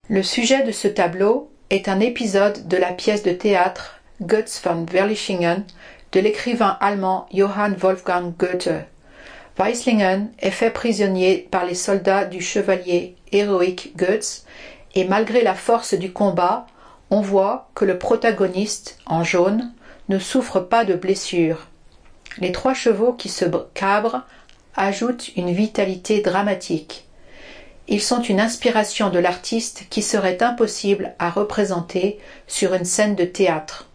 Le sujet de ce tableau est un épisode de la pièce de théâtre Götz von Berlichingen de l'écrivain allemand Johann Wolfgang Goethe. Weislingen est fait prisonnier par les soldats du chevalier héroïque Götz et malgré la force du combat, on voit que le protagoniste, en jaune, ne souffre pas de blessures. Les 3 chevaux qui se cabrent ajoutent une vitalité dramatique. Ils sont une inspiration de l'artiste qui serait impossible à représenter sur une scène de théâtre.